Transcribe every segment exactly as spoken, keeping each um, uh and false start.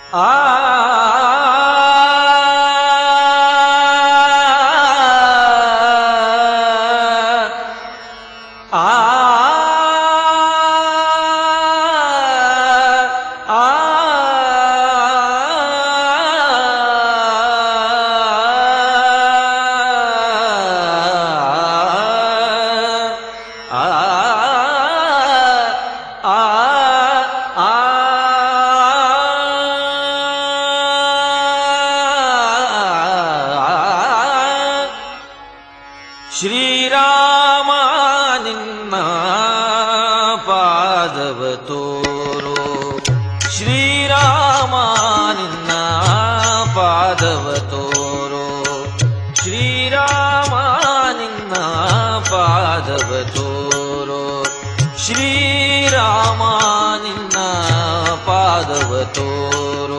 ಆ ಶ್ರೀರಾಮ ನಿನ್ನ ಪಾದವ ತೋರೋ ಶ್ರೀರಾಮ ನಿನ್ನ ಪಾದವ ತೋರೋ ಶ್ರೀರಾಮ ನಿನ್ನ ಪಾದವ ತೋರೋ ಶ್ರೀರಾಮ ನಿನ್ನ ಪಾದವ ತೋರೋ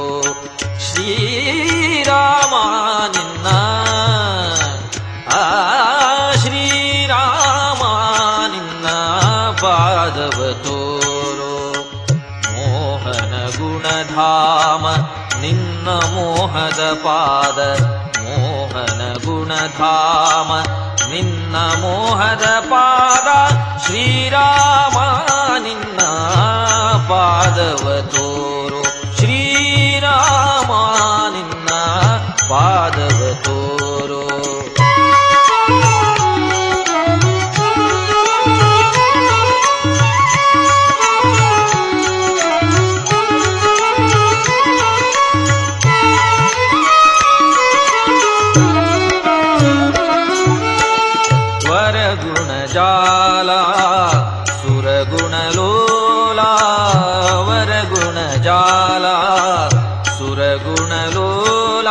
ಶ್ರೀರಾಮ ನಿನ್ನ ಆ ಪಾದವ ತೋರೋ ಮೋಹನ ಗುಣಧಾಮ ನಿನ್ನ ಮೋಹದ ಪಾದ ಮೋಹನ ಗುಣಧಾಮ ನಿನ್ನ ಮೋಹದ ಪಾದ ಶ್ರೀರಾಮ ನಿನ್ನ ಪಾದವ ತೋರೋ ಶ್ರೀರಾಮ ನಿನ್ನ ಪಾದವ ತೋರೋ ಜಾಲ ಸುರಗುಣಲೋಲ ವರಗುಣ ಜಾಲ ಸುರಗುಣಲೋಲ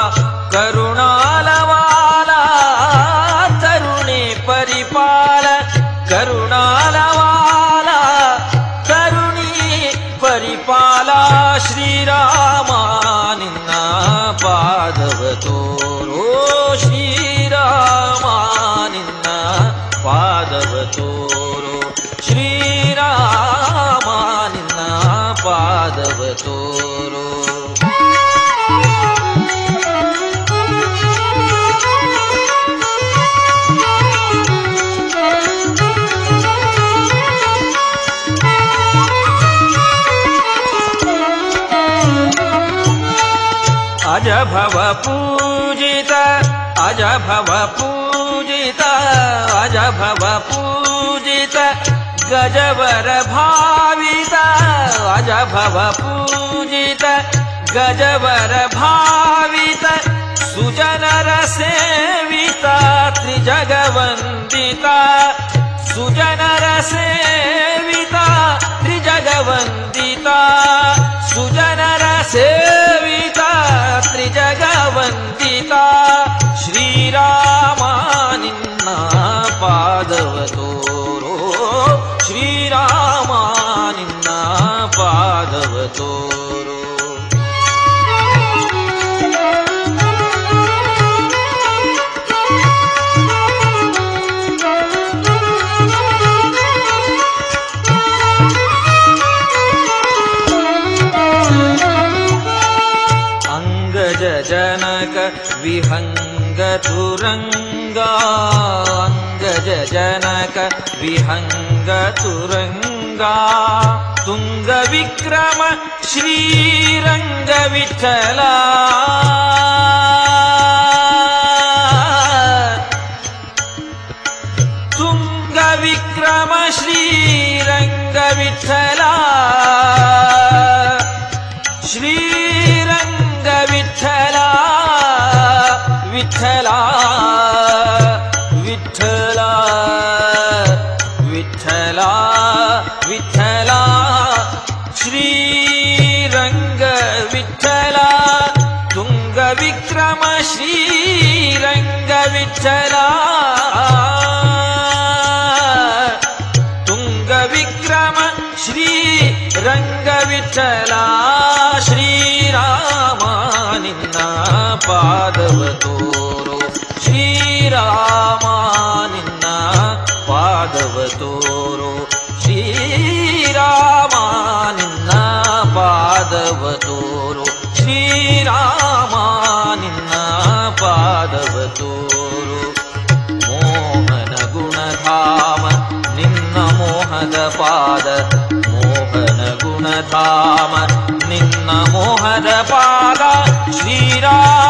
ಕರುಣಾಲವಾಲ ತರುಣಿ ಪರಿಪಾಲ ಕರುಣಾಲವಾಲ ತರುಣಿ ಪರಿಪಾಲ ಶ್ರೀರಾಮ ನಿನ್ನ ಪಾದವ ತೋರೋ ಶ್ರೀರಾಮ ನಿನ್ನ ಪಾದವ ತೋರೋ ಶ್ರೀರಾಮ ನಿನ್ನ ಪಾದವ ತೋರೋ ಅಜ ಭವ ಪೂಜಿತ ಅಜ ಭವ ಪೂಜಿತ ಅಜ ಭವ ಪೂಜಿತ ಗಜವರ ಭಾವಿತ ಅಜ ಭವ ಪೂಜಿತ ಗಜವರ ಭಾವಿತ ಸುಜನರ ಸೇವಿತ ತ್ರಿಜಗವಂದಿತ ಸುಜನರ ಸೇವಿತ ತ್ರಿಜಗವಂದಿತ ಸುಜನರ ಸೇವಿತ ತ್ರಿಜಗವಂದಿತ ಶ್ರೀರಾಮ ನಿನ್ನ ಪಾದವ ತೋರೋ ಶ್ರೀರಾಮ ನಿನ್ನ ಪಾದವ ತೋರೋ ಜನಕ ವಿಹಂಗ ತುರಂಗ ಅಂಗಜ ಜನಕ ವಿಹಂಗ ತುರಂಗ ತುಂಗ ವಿಕ್ರಮ ಶ್ರೀರಂಗ ವಿಠಲ ತುಂಗ ವಿಕ್ರಮ ಶ್ರೀರಂಗ ವಿಠಲ ಶ್ರೀರಂಗ ವಿಠಲ ವಿಠಲ ವಿಠಲ ವಿಠಲ ವಿಠಲ ಶ್ರೀರಂಗ ವಿಠಲ ತುಂಗ ವಿಕ್ರಮ ಶ್ರೀರಂಗ ವಿಠಲ ತುಂಗ ವಿಕ್ರಮ ಶ್ರೀರಂಗ ವಿಠಲ ಶ್ರೀರಾಮ ನಿನ್ನ ಪಾದವ ತೋರೋ ಶ್ರೀರಾಮ ನಿನ್ನ ಪಾದವ ತೋರೋ ಶ್ರೀರಾಮ ನಿನ್ನ ಪಾದವ ತೋರೋ ಮೋಹದ ಪಾದ ಮೋಹನ ಗುಣಧಾಮ ನಿನ್ನ ಮೋಹದ ಪಾದ ಶ್ರೀರಾಮ